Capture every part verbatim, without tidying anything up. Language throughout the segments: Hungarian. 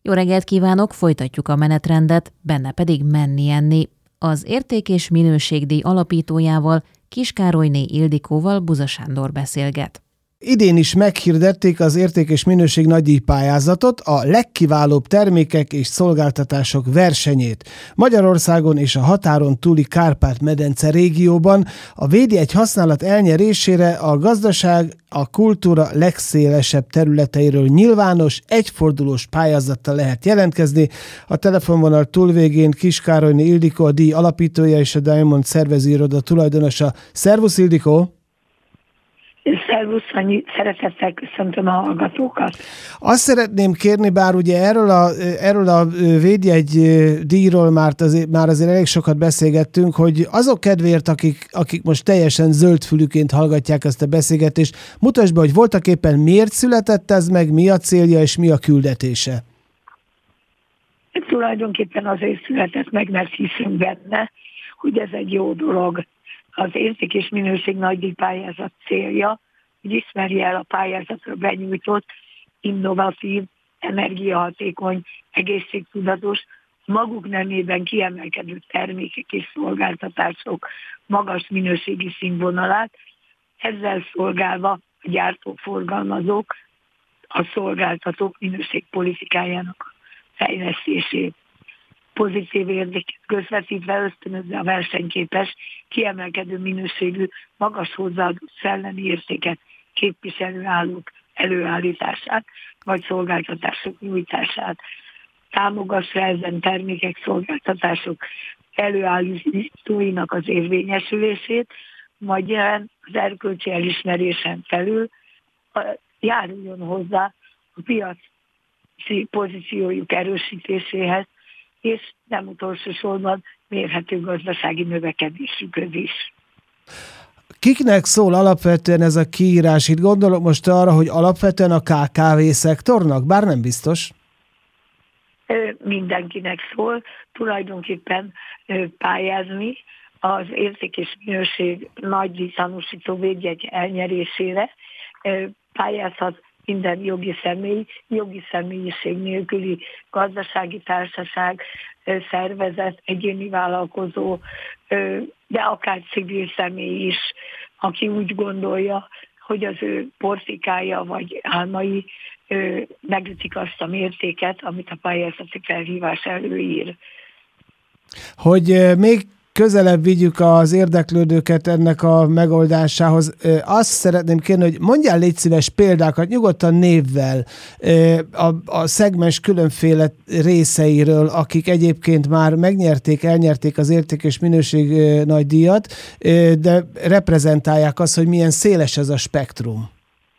Jó reggelt kívánok, folytatjuk a menetrendet, benne pedig menni enni. Az Érték- és Minőségdíj alapítójával, Kiss Károlyné Ildikóval Buza Sándor beszélget. Idén is meghirdették az Érték- és Minőség nagydíj pályázatot, a legkiválóbb termékek és szolgáltatások versenyét. Magyarországon és a határon túli Kárpát-medence régióban a védjegy használat elnyerésére a gazdaság a kultúra legszélesebb területeiről nyilvános, egyfordulós pályázattal lehet jelentkezni. A telefonvonal túlvégén Kiss Károlyné Ildikó, a díj alapítója és a Diamond szervezőiroda tulajdonosa. Szervusz, Ildikó! Szervusz, Sanyi, szeretettel köszöntöm a hallgatókat. Azt szeretném kérni, bár ugye erről a, erről a védjegy díjról már azért, már azért elég sokat beszélgettünk, hogy azok kedvéért, akik, akik most teljesen zöldfülűként hallgatják ezt a beszélgetést, mutasd be, hogy voltak éppen miért született ez meg, mi a célja és mi a küldetése. Tulajdonképpen azért született meg, mert hiszünk benne, hogy ez egy jó dolog. Az Érték- és Minőség nagydíj pályázat célja, hogy ismerje el a pályázatra benyújtott, innovatív, energiahatékony, egészségtudatos, maguk nemében kiemelkedő termékek és szolgáltatások magas minőségi színvonalát, ezzel szolgálva a gyártóforgalmazók, a szolgáltatók minőségpolitikájának fejlesztését. Pozitív értéket közvetítve ösztönözze a versenyképes, kiemelkedő minőségű, magas hozzáadott szellemi értéket képviselő állók előállítását, vagy szolgáltatások nyújtását. Támogassa ezen termékek, szolgáltatások előállítóinak az érvényesülését, majd az erkölcsi elismerésen felül járuljon hozzá a piaci pozíciójuk erősítéséhez, és nem utolsó sorban mérhető gazdasági növekedésükhöz is. Kiknek szól alapvetően ez a kiírás? Itt gondolok most arra, hogy alapvetően a ká ká vé szektornak, bár nem biztos. Mindenkinek szól, tulajdonképpen pályázni az Érték- és Minőség nagydíj tanúsító védjegy elnyerésére pályázhat minden jogi személy, jogi személyiség nélküli gazdasági társaság, szervezet, egyéni vállalkozó, de akár civil személy is, aki úgy gondolja, hogy az ő portikája vagy álmai megütik azt a mértéket, amit a pályázati felhívás előír. Hogy még közelebb vigyük az érdeklődőket ennek a megoldásához. Azt szeretném kérni, hogy mondjál légy szíves példákat, nyugodtan névvel a, a szegmens különféle részeiről, akik egyébként már megnyerték, elnyerték az Érték- és Minőség nagydíjat, de reprezentálják azt, hogy milyen széles ez a spektrum.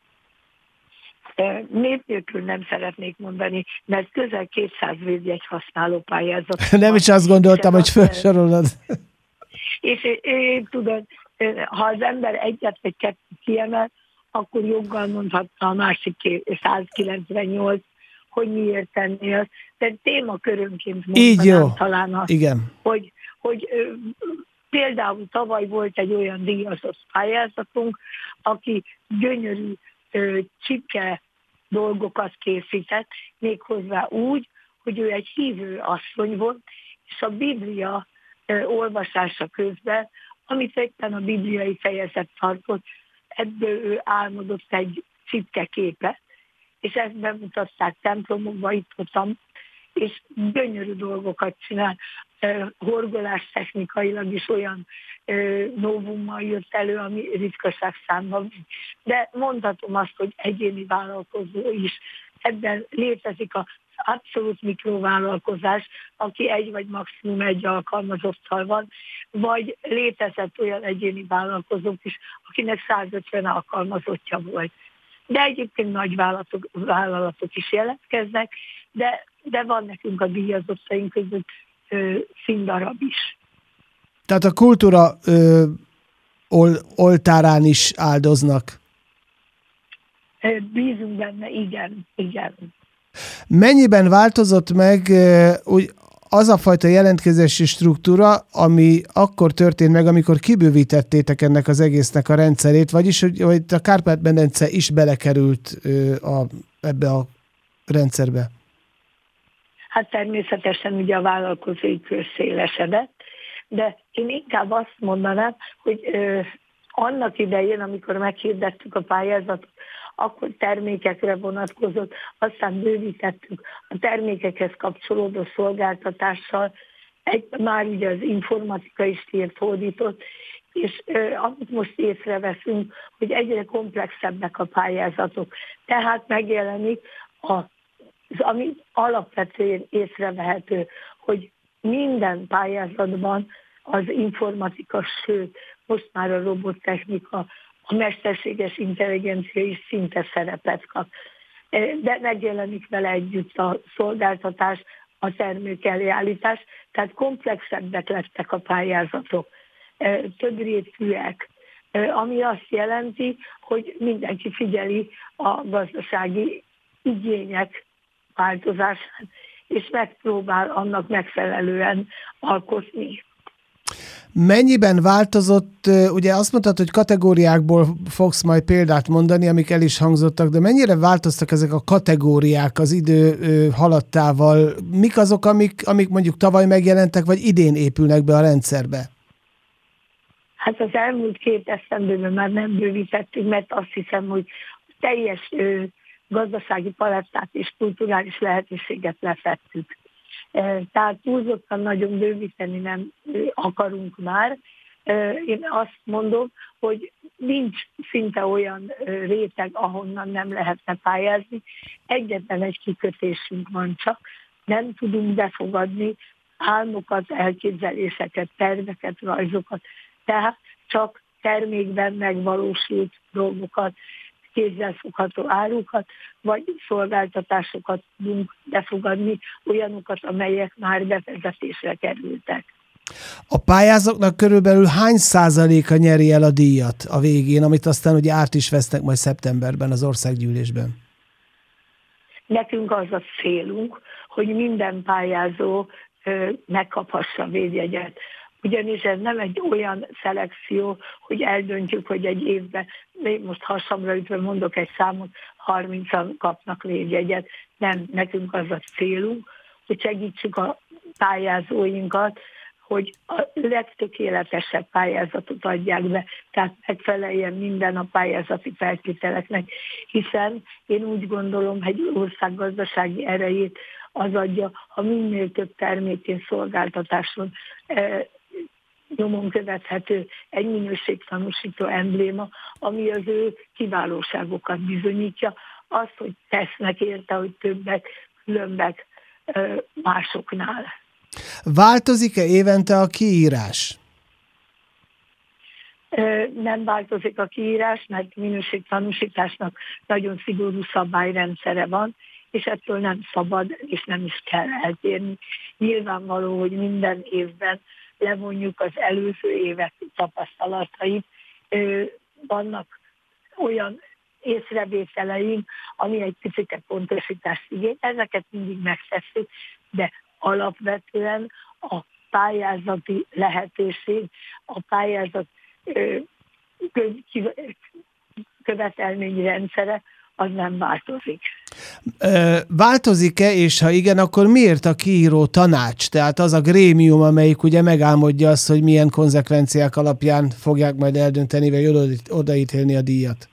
Név nélkül nem szeretnék mondani, mert közel kétszáz védjegy használó pályázat. Nem is azt gondoltam, hogy felsorolod. És én tudod, ha az ember egyet vagy kettőt kiemel, akkor joggal mondhatta a másik százkilencvennyolc, hogy miért tenni azt. De témakörönként mondanám talán azt, igen. hogy, hogy például tavaly volt egy olyan díjazott pályázatunk, aki gyönyörű csipke dolgokat készített, méghozzá úgy, hogy ő egy hívő asszony volt, és a Biblia olvasása közben, amit éppen a bibliai fejezet tartott, ebből ő álmodott egy csipkeképet, és ezt bemutatták templomokba, itt voltam, és gyönyörű dolgokat csinál. Horgolás technikailag is olyan novummal jött elő, ami ritkaság számban. De mondhatom azt, hogy egyéni vállalkozó is. Ebben létezik az abszolút mikrovállalkozás, aki egy vagy maximum egy alkalmazottal van, vagy létezett olyan egyéni vállalkozók is, akinek százötven alkalmazottja volt. De egyébként nagy vállalatok, vállalatok is jelentkeznek, de, de van nekünk a díjazottaink között ö, színdarab is. Tehát a kultúra ö, ol, oltárán is áldoznak. Bízunk benne, igen, igen. Mennyiben változott meg úgy az a fajta jelentkezési struktúra, ami akkor történt meg, amikor kibővítettétek ennek az egésznek a rendszerét, vagyis hogy, hogy a Kárpát-medence is belekerült a, ebbe a rendszerbe? Hát természetesen ugye a vállalkozói kör szélesedett, de én inkább azt mondanám, hogy ö, annak idején, amikor meghirdettük a pályázatot, akkor termékekre vonatkozott, aztán bővítettük a termékekhez kapcsolódó szolgáltatással, egy, már ugye az informatika is írt, fordított, és ö, amit most észreveszünk, hogy egyre komplexebbek a pályázatok. Tehát megjelenik a, az, ami alapvetően észrevehető, hogy minden pályázatban az informatika, sőt, most már a robottechnika, a mesterséges intelligencia is szinte szerepet kap. De megjelenik vele együtt a szolgáltatás, a termék előállítás, tehát komplexebbek lettek a pályázatok, több rétűek, ami azt jelenti, hogy mindenki figyeli a gazdasági igények változását, és megpróbál annak megfelelően alkotni. Mennyiben változott, ugye azt mondtad, hogy kategóriákból fogsz majd példát mondani, amik el is hangzottak, de mennyire változtak ezek a kategóriák az idő haladtával? Mik azok, amik, amik mondjuk tavaly megjelentek, vagy idén épülnek be a rendszerbe? Hát az elmúlt két esztendőben már nem bővítettünk, mert azt hiszem, hogy teljes ö, gazdasági palettát és kulturális lehetőséget lefettük. Tehát túlzottan nagyon bővíteni nem akarunk már. Én azt mondom, hogy nincs szinte olyan réteg, ahonnan nem lehetne pályázni. Egyetlen egy kikötésünk van csak. Nem tudunk befogadni álmokat, elképzeléseket, terveket, rajzokat. Tehát csak termékben megvalósult dolgokat, kézzelfogható árukat, vagy szolgáltatásokat tudunk befogadni, olyanokat, amelyek már bevezetésre kerültek. A pályázóknak körülbelül hány százaléka nyeri el a díjat a végén, amit aztán ugye át is vesznek majd szeptemberben az országgyűlésben? Nekünk az a célunk, hogy minden pályázó ö, megkaphassa a védjegyet. Ugyanis ez nem egy olyan szelekció, hogy eldöntjük, hogy egy évben, most hasamra ütve mondok egy számot, harmincan kapnak védjegyet. Nem, nekünk az a célunk, hogy segítsük a pályázóinkat, hogy a legtökéletesebb pályázatot adják be, tehát megfeleljen minden a pályázati feltételeknek, hiszen én úgy gondolom, hogy ország gazdasági erejét az adja, ha minél több termékén, szolgáltatáson eh, nyomon követhető egy minőségtanúsító embléma, ami az ő kiválóságokat bizonyítja, azt, hogy tesznek érte, hogy többek, különbek eh, másoknál. Változik-e évente a kiírás? Nem változik a kiírás, mert minőségtanúsításnak nagyon szigorú szabályrendszere van, és ettől nem szabad, és nem is kell eltérni. Nyilvánvaló, hogy minden évben levonjuk az előző évek tapasztalatait. Vannak olyan észrevételeink, ami egy picit pontosítást igény. Ezeket mindig megtesszük, de alapvetően a pályázati lehetőség, a pályázat követelményrendszere az nem változik. Változik-e, és ha igen, akkor miért a kiíró tanács? Tehát az a grémium, amelyik ugye megálmodja azt, hogy milyen konzekvenciák alapján fogják majd eldönteni, vagy odaítélni a díjat?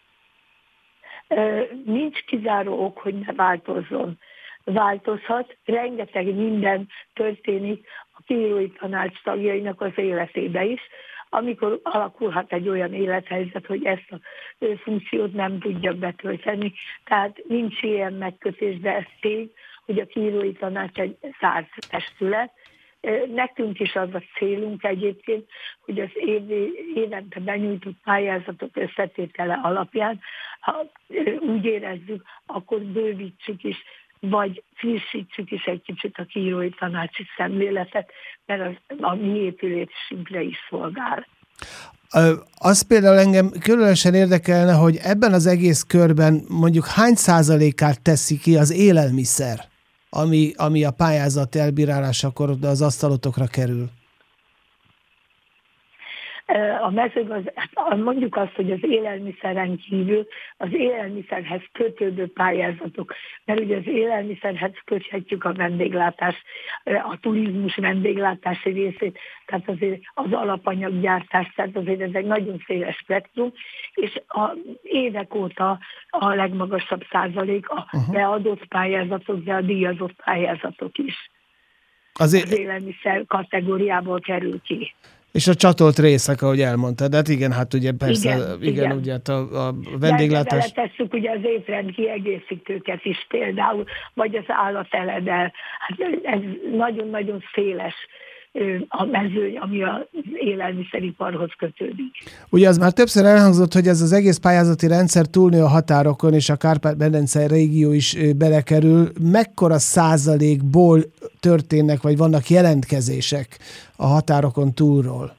Nincs kizáró ok, hogy ne változzon. Változhat, rengeteg minden történik a kiírói tanács tagjainak az életébe is, amikor alakulhat egy olyan élethelyzet, hogy ezt a funkciót nem tudja betölteni. Tehát nincs ilyen megkötés, de ez tény, hogy a kiírói tanács egy zárt testület. Nekünk is az a célunk egyébként, hogy az év, évente benyújtott pályázatok összetétele alapján, ha úgy érezzük, akkor bővítsük is, vagy frissítsük is egy kicsit a kiírói tanácsi szemléletet, mert az a mi épülésünkre is szolgál. Az például engem különösen érdekelne, hogy ebben az egész körben mondjuk hány százalékát teszi ki az élelmiszer, ami, ami a pályázat elbírálásakor az asztalotokra kerül? A mezőgazdaság, mondjuk azt, hogy az élelmiszeren kívül az élelmiszerhez kötődő pályázatok, mert ugye az élelmiszerhez köthetjük a vendéglátás, a turizmus vendéglátási részét, tehát azért az alapanyaggyártás, tehát azért ez egy nagyon széles spektrum, és a évek óta a legmagasabb százalék a uh-huh. beadott pályázatok, de a díjazott pályázatok is. Azért... Az élelmiszer kategóriából kerül ki. És a csatolt részek, ahogy elmondtad, de hát igen, hát ugye persze, igen, igen, igen. ugye hát a, a vendéglátás... De tesszük ugye az étrend kiegészítőket is például, vagy az állateledel. Hát ez nagyon-nagyon széles a mezőny, ami az élelmiszeriparhoz kötődik. Ugye az már többször elhangzott, hogy ez az egész pályázati rendszer túlnő a határokon, és a Kárpát-medence régió is belekerül. Mekkora százalékból történnek, vagy vannak jelentkezések a határokon túlról?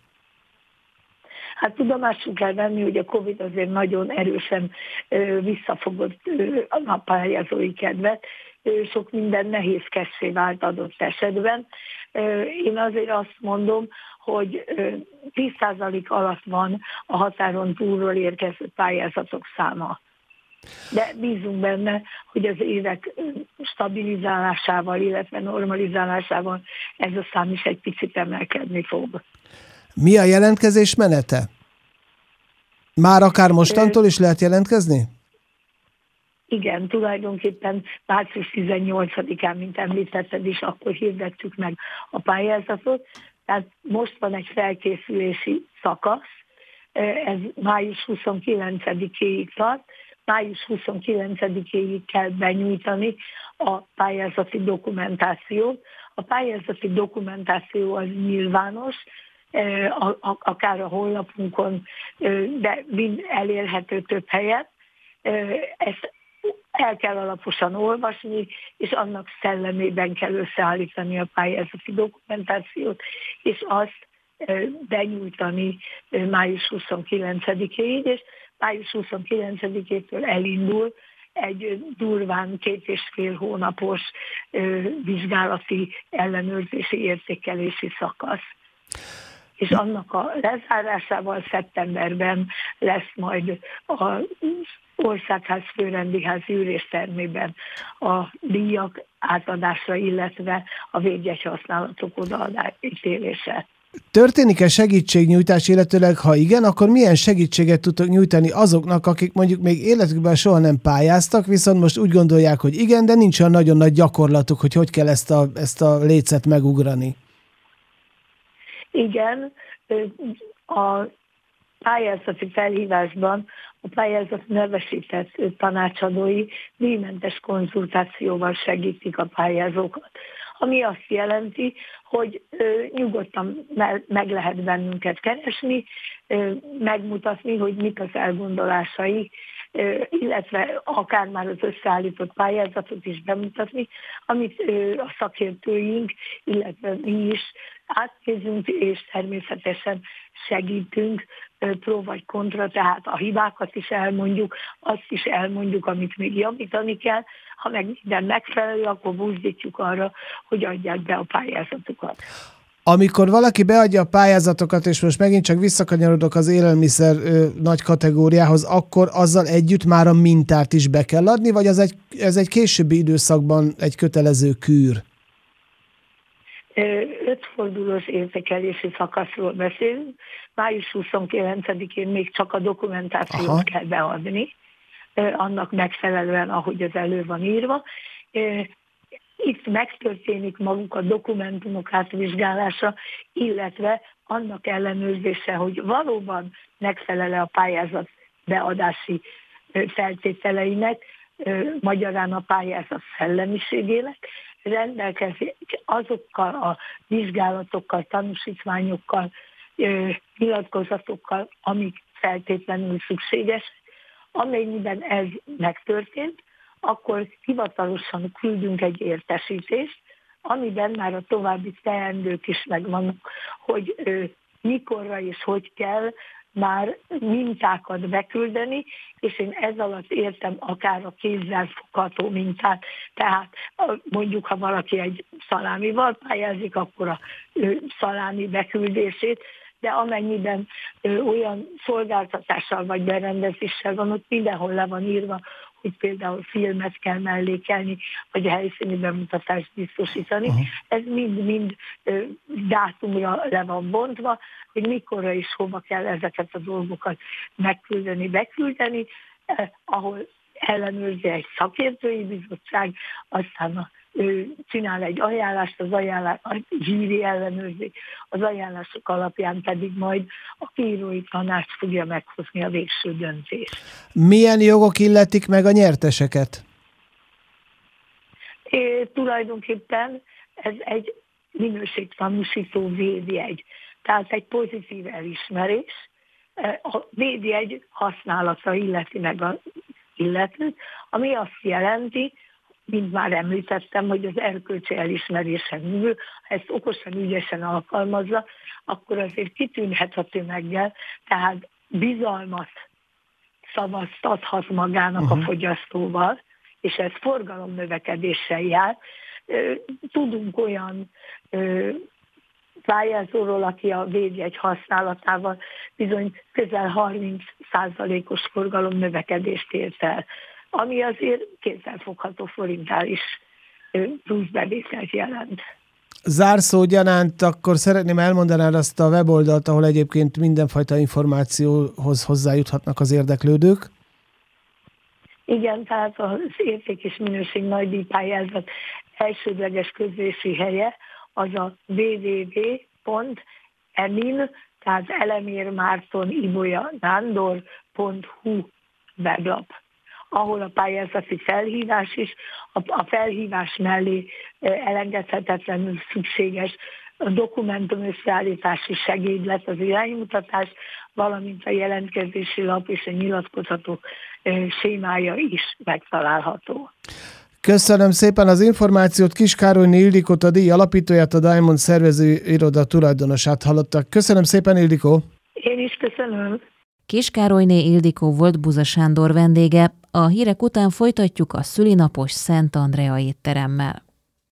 Hát tudomásul kell venni, hogy a Covid azért nagyon erősen visszafogott a pályázói kedvet, sok minden nehézkessé vált adott esetben. Én azért azt mondom, hogy tíz százalék alatt van a határon túlról érkező pályázatok száma. De bízunk benne, hogy az évek stabilizálásával, illetve normalizálásával ez a szám is egy picit emelkedni fog. Mi a jelentkezés menete? Már akár mostantól is lehet jelentkezni? Igen, tulajdonképpen március tizennyolcadikán, mint említetted is, akkor hirdettük meg a pályázatot. Tehát most van egy felkészülési szakasz, ez május huszonkilencedikéig tart. május huszonkilencedikéig kell benyújtani a pályázati dokumentációt. A pályázati dokumentáció az nyilvános, akár a honlapunkon, de mind elérhető több helyet. Ezt el kell alaposan olvasni, és annak szellemében kell összeállítani a pályázati dokumentációt, és azt benyújtani május huszonkilencedikéig, és május huszonkilencedikétől elindul egy durván két és fél hónapos vizsgálati ellenőrzési értékelési szakasz. És annak a lezárásával szeptemberben lesz majd az Országház főrendiházi üléstermében a díjak átadása, illetve a védjegyhasználatok odaítélése. Történik-e segítségnyújtás, illetőleg ha igen, akkor milyen segítséget tudtok nyújtani azoknak, akik mondjuk még életükben soha nem pályáztak, viszont most úgy gondolják, hogy igen, de nincs olyan nagyon nagy gyakorlatuk, hogy hogy kell ezt a, ezt a lécet megugrani? Igen, a pályázati felhívásban a pályázat nevesített tanácsadói díjmentes konzultációval segítik a pályázókat. Ami azt jelenti, hogy nyugodtan meg lehet bennünket keresni, megmutatni, hogy mik az elgondolásai, illetve akár már az összeállított pályázatot is bemutatni, amit a szakértőink, illetve mi is átnézünk, és természetesen segítünk pro vagy kontra, tehát a hibákat is elmondjuk, azt is elmondjuk, amit még javítani kell, ha meg minden megfelelő, akkor buzdítjuk arra, hogy adják be a pályázatokat. Amikor valaki beadja a pályázatokat, és most megint csak visszakanyarodok az élelmiszer ö, nagy kategóriához, akkor azzal együtt már a mintát is be kell adni, vagy az egy, ez egy későbbi időszakban egy kötelező kűr? Ötfordulós értékelési szakaszról beszélünk. május huszonkilencedikén még csak a dokumentációt Aha. kell beadni, annak megfelelően, ahogy az elő van írva. Itt megtörténik maguk a dokumentumok átvizsgálása, illetve annak ellenőrzése, hogy valóban megfelel-e a pályázat beadási feltételeinek, magyarán a pályázat szellemiségének, rendelkezik azokkal a vizsgálatokkal, tanúsítványokkal, nyilatkozatokkal, amik feltétlenül szükséges. Amennyiben ez megtörtént, akkor hivatalosan küldünk egy értesítést, amiben már a további teendők is megvannak, hogy mikorra és hogy kell már mintákat beküldeni, és én ez alatt értem akár a kézzel fogható mintát, tehát mondjuk, ha valaki egy szalámival pályázik, akkor a szalámi beküldését, de amennyiben ö, olyan szolgáltatással vagy berendezéssel van, ott mindenhol le van írva, hogy például filmet kell mellékelni, vagy a helyszíni bemutatást biztosítani. Uh-huh. Ez mind-mind dátumra le van bontva, hogy mikorra és hova kell ezeket a dolgokat megküldeni, beküldeni, eh, ahol ellenőrzi egy szakértői bizottság, aztán a, ő csinál egy ajánlást, az ajánlás, a zsíri ellenőrzi, az ajánlások alapján pedig majd a kiírói tanács fogja meghozni a végső döntést. Milyen jogok illetik meg a nyerteseket? É, tulajdonképpen ez egy minőségtanúsító védjegy, tehát egy pozitív elismerés. A védjegy használata illeti meg az illetőt, ami azt jelenti, mint már említettem, hogy az erkölcsi elismerésen kívül, ha ezt okosan, ügyesen alkalmazza, akkor azért kitűnhet a tömeggel, tehát bizalmat szavaztathat magának uh-huh. a fogyasztóval, és ez forgalomnövekedéssel jár. Tudunk olyan pályázóról, aki a védjegy használatával bizony közel harminc százalékos forgalomnövekedést ért el, ami azért kézzelfogható forinttális plusz bevételt jelent. Zárszó gyanánt akkor szeretném elmondanád azt a weboldalt, ahol egyébként mindenfajta információhoz hozzájuthatnak az érdeklődők. Igen, tehát az érték és minőség nagydíjpályázat elsődleges közlési helye az a double-u double-u double-u pont emin, tehát Elemér Márton Ibolya Nándor pont hu weblap, ahol a pályázati felhívás is, a felhívás mellé elengedhetetlenül szükséges a dokumentum összeállítási segédlet, az iránymutatás, valamint a jelentkezési lap és a nyilatkozatok sémája is megtalálható. Köszönöm szépen az információt. Kis Károlyné Ildikót, a díj alapítóját, a Diamond szervező iroda tulajdonosát hallottak. Köszönöm szépen, Ildikó! Én is köszönöm. Kis Károlyné Ildikó volt Buza Sándor vendége. A hírek után folytatjuk a szülinapos Szent Andrea étteremmel.